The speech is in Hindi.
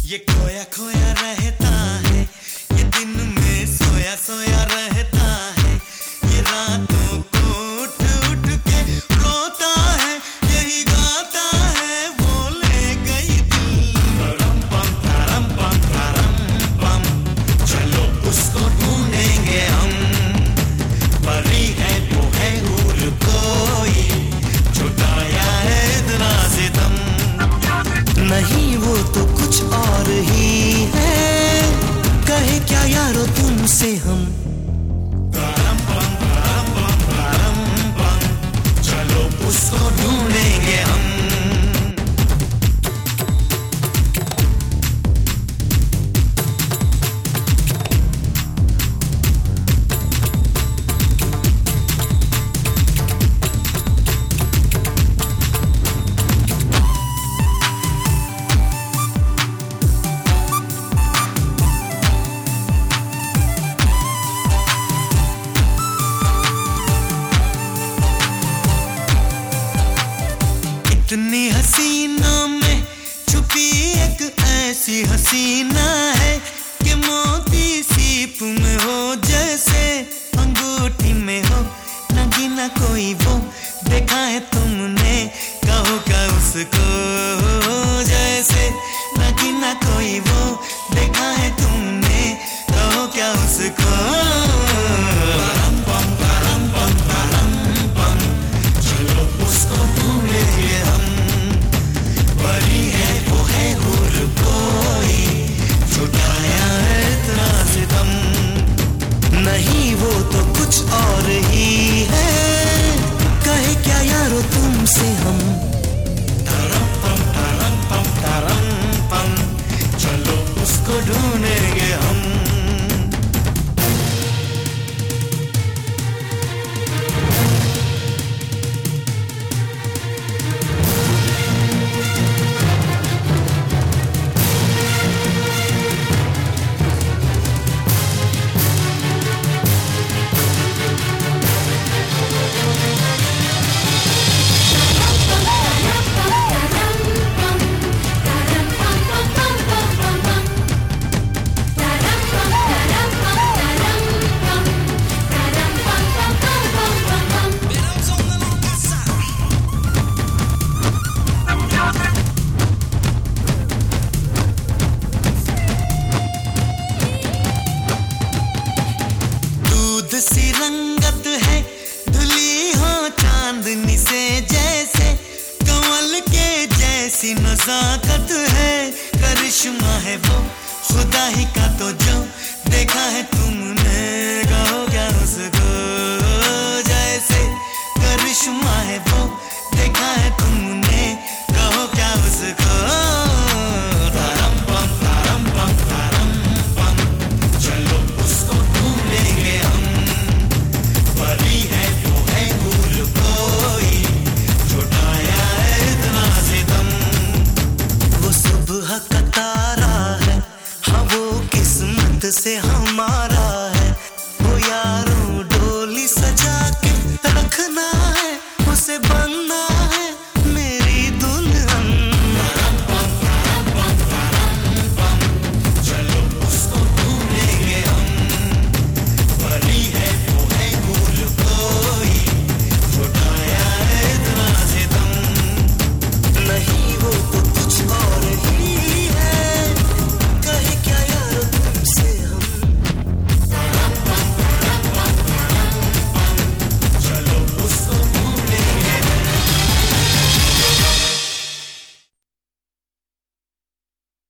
ये खोया खोया रहता है, ये दिन में सोया सोया रहता है, ये रातों को उठ उठ के रोता है, यही गाता है वो ले गई दिल। तरम पम तरम पम, चलो उसको ढूंढेंगे हम। परी है वो है हूर कोई, छुटाया है इतना सितम। नहीं वो तो कुछ और ही है, कहे क्या यारो तुमसे हम। तरम पम, चलो उसको ढूंढेंगे हम। इतनी हसीनों में छुपी एक ऐसी हसीना है कि मोती सीप में हो जैसे अंगूठी में हो, नगीना कोई वो देखा है तुमने, कहो क्या उसको जैसे नगीना कोई वो देखा है तुमने, कहो क्या उसको। चलो उसको ढूंढेंगे हम। परी है वो है हूर कोई, छुटाया है इतना सितम। नहीं वो तो कुछ और ही है, कहे क्या यारो तुमसे हम। तरम पम, चलो उसको ढूंढेंगे हम। सी रंगत है धुली हो चांदनी से जैसे, कमल के जैसी नजाकत है, करिश्मा है वो खुदा ही का तो जो देखा है तुमने, कहो क्या उसको जैसे करिश्मा है वो